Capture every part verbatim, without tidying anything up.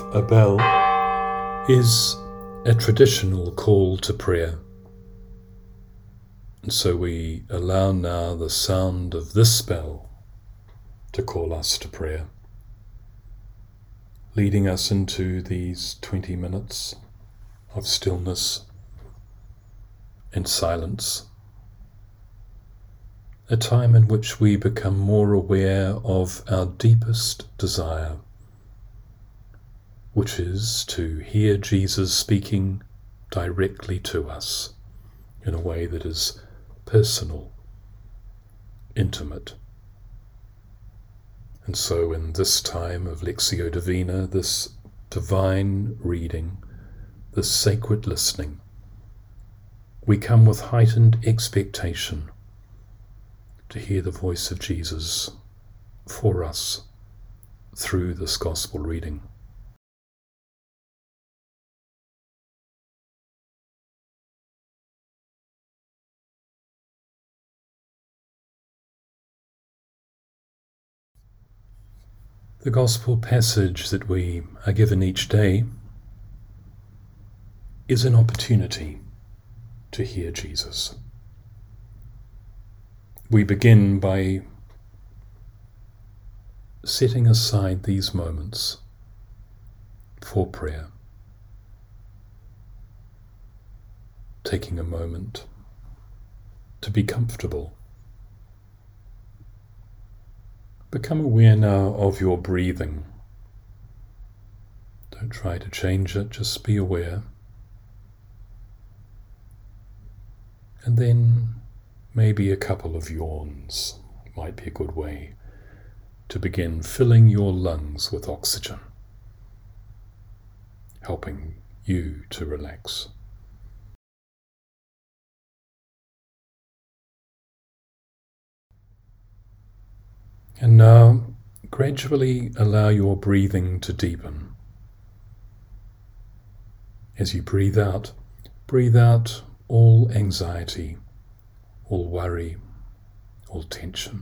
a bell is a traditional call to prayer. And so we allow now the sound of this bell to call us to prayer, leading us into these twenty minutes of stillness and silence, a time in which we become more aware of our deepest desire, which is to hear Jesus speaking directly to us in a way that is personal, intimate. And so in this time of Lectio Divina, this divine reading, this sacred listening, we come with heightened expectation to hear the voice of Jesus for us through this gospel reading. The gospel passage that we are given each day is an opportunity to hear Jesus. We begin by setting aside these moments for prayer, taking a moment to be comfortable. Become aware now of your breathing. Don't try to change it, just be aware. And then maybe a couple of yawns might be a good way to begin filling your lungs with oxygen, helping you to relax. And now, gradually allow your breathing to deepen. As you breathe out, breathe out all anxiety, all worry, all tension.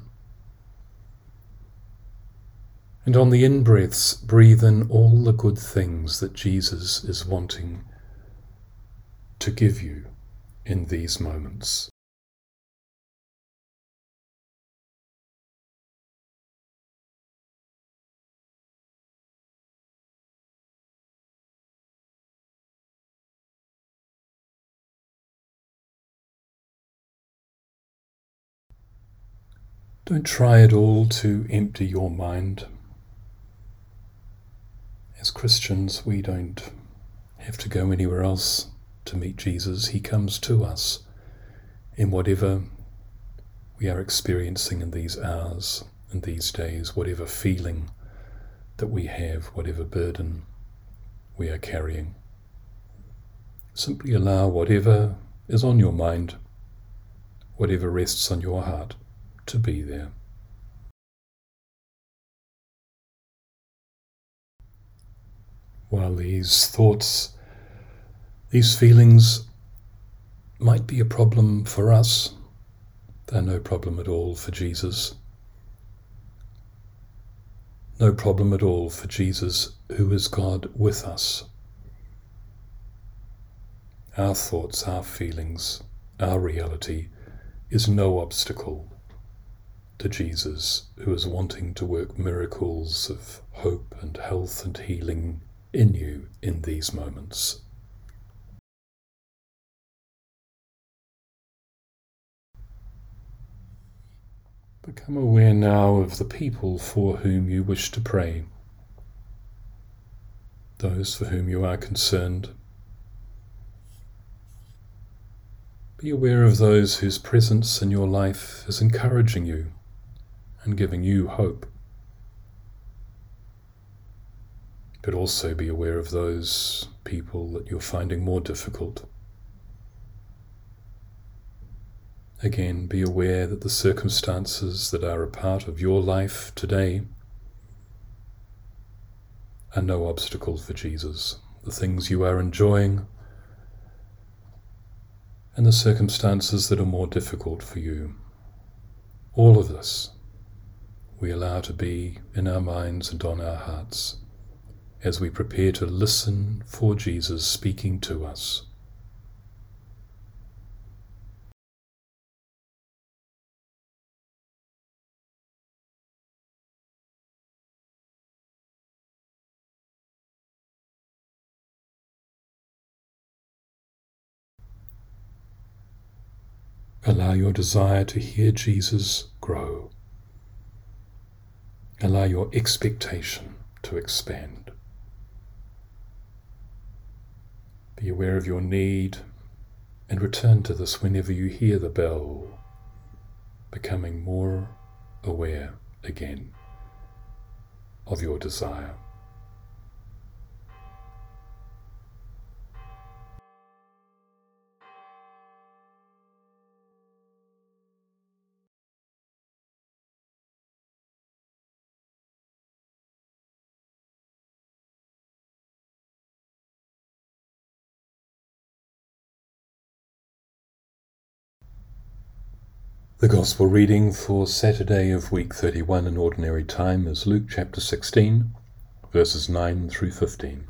And on the in-breaths, breathe in all the good things that Jesus is wanting to give you in these moments. Don't try at all to empty your mind. As Christians, we don't have to go anywhere else to meet Jesus. He comes to us in whatever we are experiencing in these hours and these days, whatever feeling that we have, whatever burden we are carrying. Simply allow whatever is on your mind, whatever rests on your heart, to be there. While these thoughts, these feelings might be a problem for us, they're no problem at all for Jesus. No problem at all for Jesus, who is God with us. Our thoughts, our feelings, our reality is no obstacle to Jesus, who is wanting to work miracles of hope and health and healing in you in these moments. Become aware now of the people for whom you wish to pray, those for whom you are concerned. Be aware of those whose presence in your life is encouraging you and giving you hope. But also be aware of those people that you're finding more difficult. Again, be aware that the circumstances that are a part of your life today are no obstacle for Jesus. The things you are enjoying and the circumstances that are more difficult for you. All of this we allow to be in our minds and on our hearts. as we prepare to listen for Jesus speaking to us. Allow your desire to hear Jesus grow. Allow your expectation to expand. Be aware of your need and return to this whenever you hear the bell, becoming more aware again of your desire. The Gospel reading for Saturday of week thirty-one in Ordinary Time is Luke chapter sixteen, verses nine through fifteen.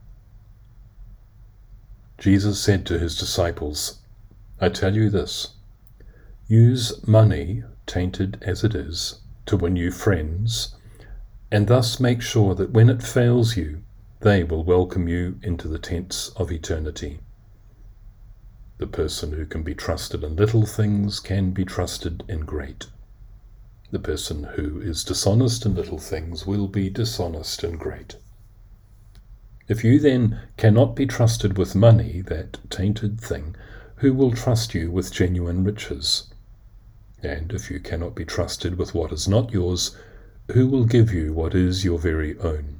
Jesus said to his disciples, "I tell you this, use money, tainted as it is, to win you friends, and thus make sure that when it fails you, they will welcome you into the tents of eternity. The person who can be trusted in little things can be trusted in great. The person who is dishonest in little things will be dishonest in great. If you then cannot be trusted with money, that tainted thing, who will trust you with genuine riches? And if you cannot be trusted with what is not yours, who will give you what is your very own?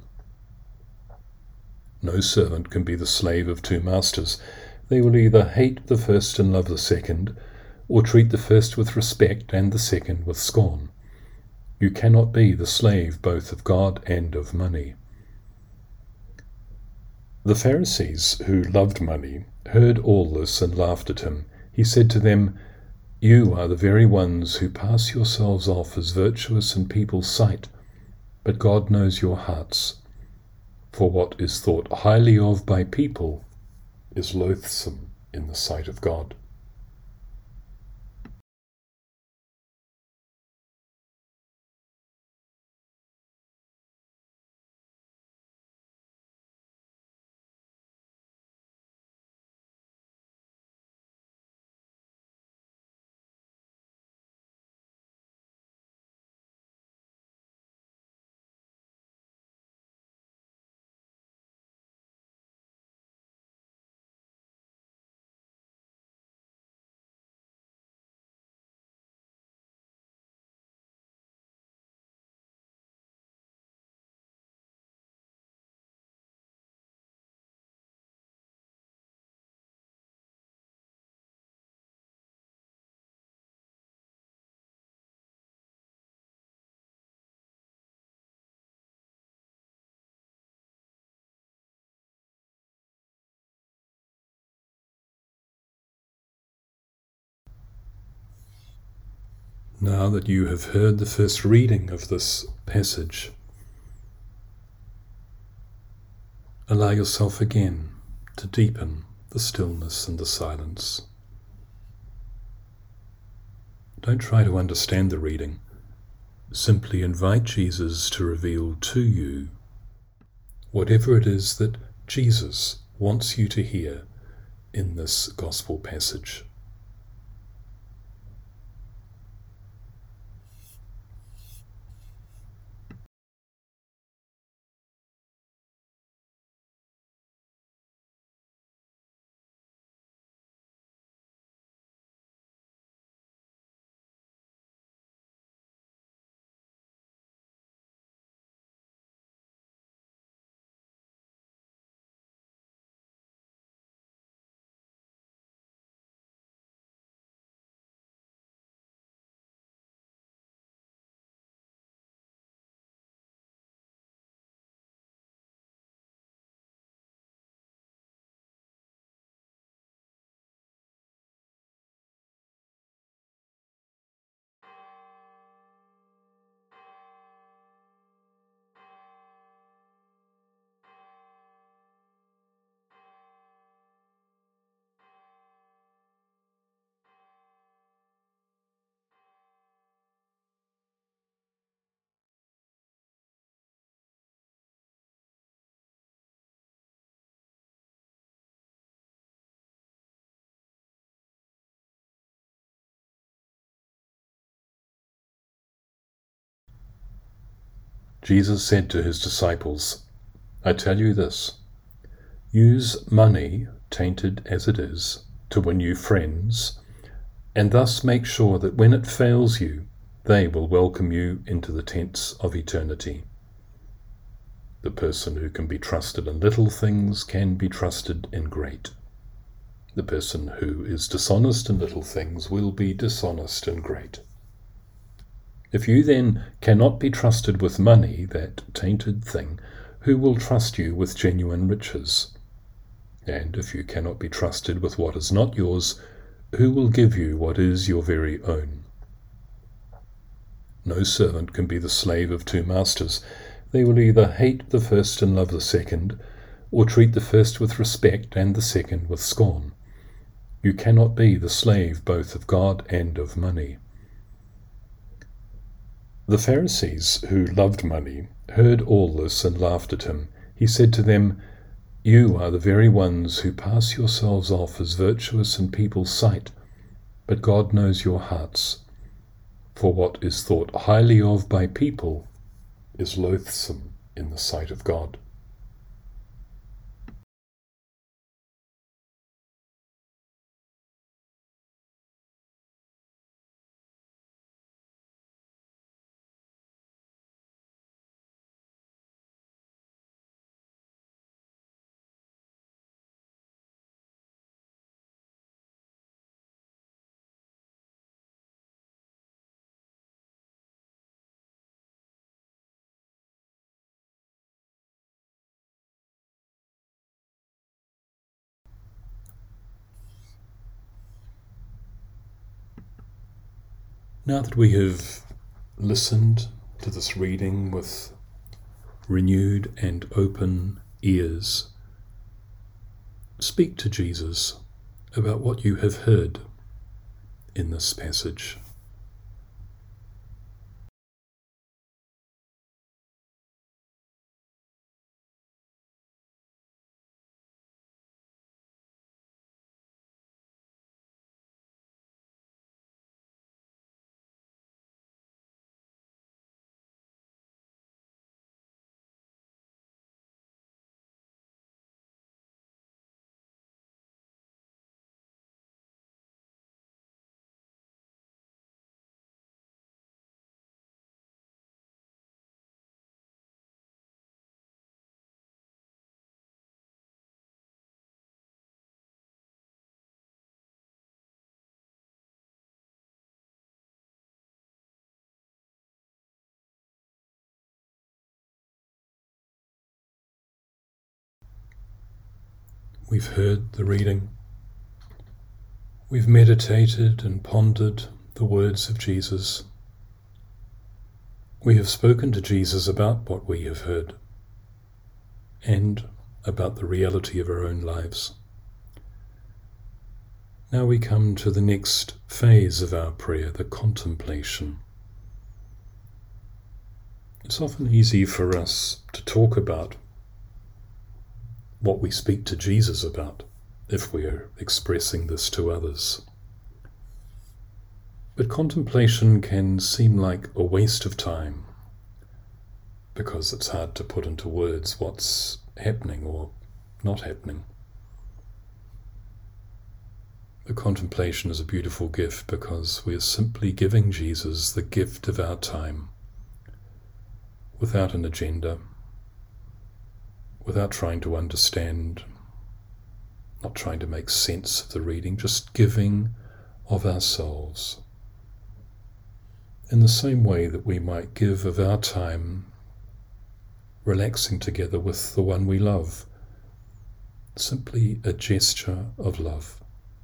No servant can be the slave of two masters. They will either hate the first and love the second, or treat the first with respect and the second with scorn. You cannot be the slave both of God and of money." The Pharisees, who loved money, heard all this and laughed at him. He said to them, "You are the very ones who pass yourselves off as virtuous in people's sight, but God knows your hearts. For what is thought highly of by people is loathsome in the sight of God." Now that you have heard the first reading of this passage, allow yourself again to deepen the stillness and the silence. Don't try to understand the reading. Simply invite Jesus to reveal to you whatever it is that Jesus wants you to hear in this gospel passage. Jesus said to his disciples, "I tell you this, use money, tainted as it is, to win you friends, and thus make sure that when it fails you, they will welcome you into the tents of eternity. The person who can be trusted in little things can be trusted in great. The person who is dishonest in little things will be dishonest in great. If you then cannot be trusted with money, that tainted thing, who will trust you with genuine riches? And if you cannot be trusted with what is not yours, who will give you what is your very own? No servant can be the slave of two masters. They will either hate the first and love the second, or treat the first with respect and the second with scorn. You cannot be the slave both of God and of money." The Pharisees, who loved money, heard all this and laughed at him. He said to them, "You are the very ones who pass yourselves off as virtuous in people's sight, but God knows your hearts. For what is thought highly of by people is loathsome in the sight of God." Now that we have listened to this reading with renewed and open ears, speak to Jesus about what you have heard in this passage. We've heard the reading. We've meditated and pondered the words of Jesus. We have spoken to Jesus about what we have heard and about the reality of our own lives. Now we come to the next phase of our prayer, the contemplation. It's often easy for us to talk about what we speak to Jesus about if we are expressing this to others. But contemplation can seem like a waste of time because it's hard to put into words what's happening or not happening. The contemplation is a beautiful gift because we are simply giving Jesus the gift of our time without an agenda, without trying to understand, not trying to make sense of the reading, just giving of ourselves. In the same way that we might give of our time relaxing together with the one we love, simply a gesture of love.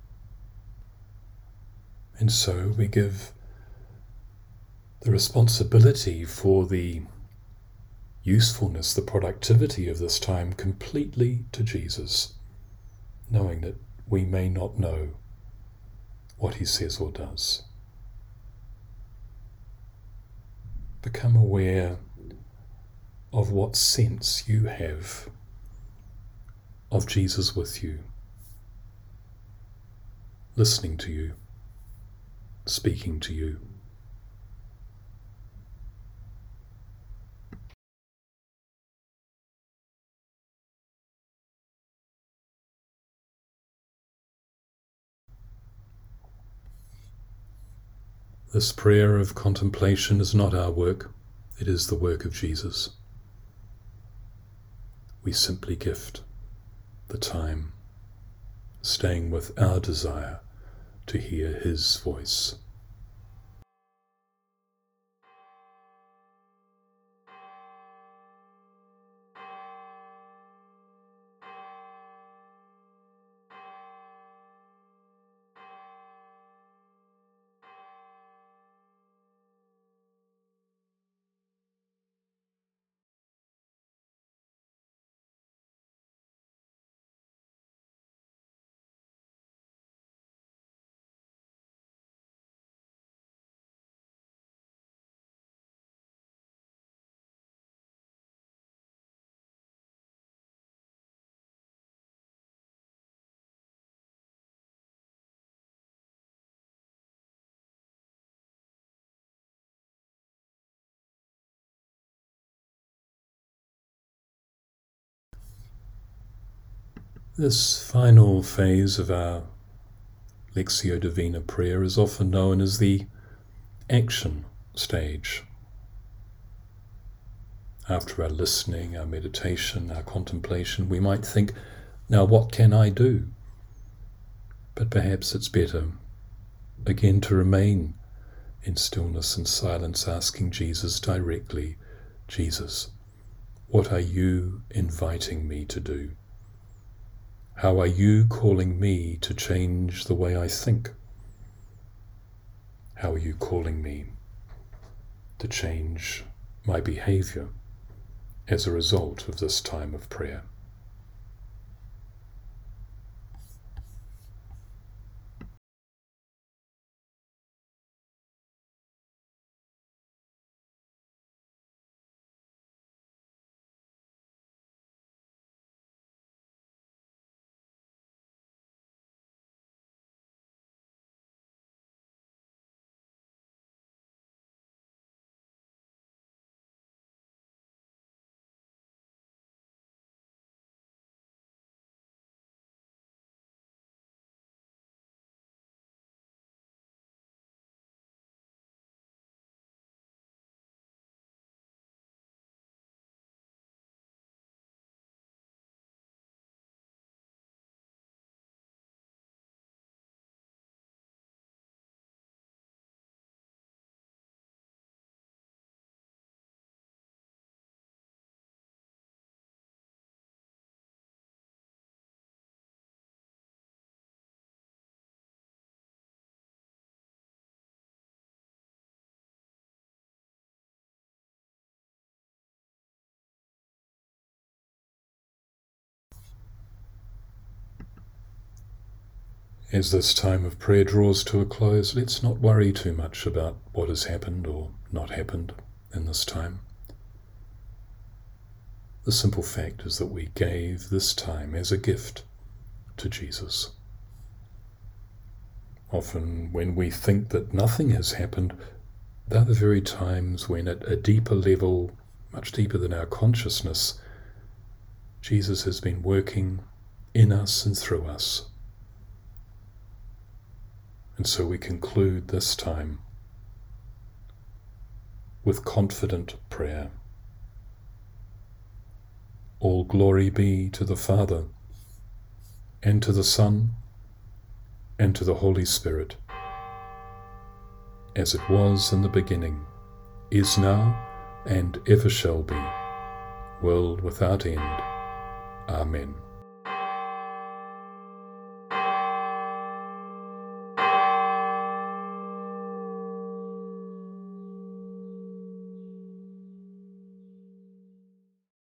And so we give the responsibility for the usefulness, the productivity of this time completely to Jesus, knowing that we may not know what he says or does. Become aware of what sense you have of Jesus with you, listening to you, speaking to you. This prayer of contemplation is not our work, it is the work of Jesus. We simply gift the time, staying with our desire to hear his voice. This final phase of our Lectio Divina prayer is often known as the action stage. After our listening, our meditation, our contemplation, we might think, now what can I do? But perhaps it's better, again, to remain in stillness and silence, asking Jesus directly, Jesus, what are you inviting me to do? How are you calling me to change the way I think? How are you calling me to change my behavior as a result of this time of prayer? As this time of prayer draws to a close, let's not worry too much about what has happened or not happened in this time. The simple fact is that we gave this time as a gift to Jesus. Often when we think that nothing has happened, they're the very times when at a deeper level, much deeper than our consciousness, Jesus has been working in us and through us. And so we conclude this time with confident prayer. All glory be to the Father, and to the Son, and to the Holy Spirit, as it was in the beginning, is now, and ever shall be, world without end. Amen.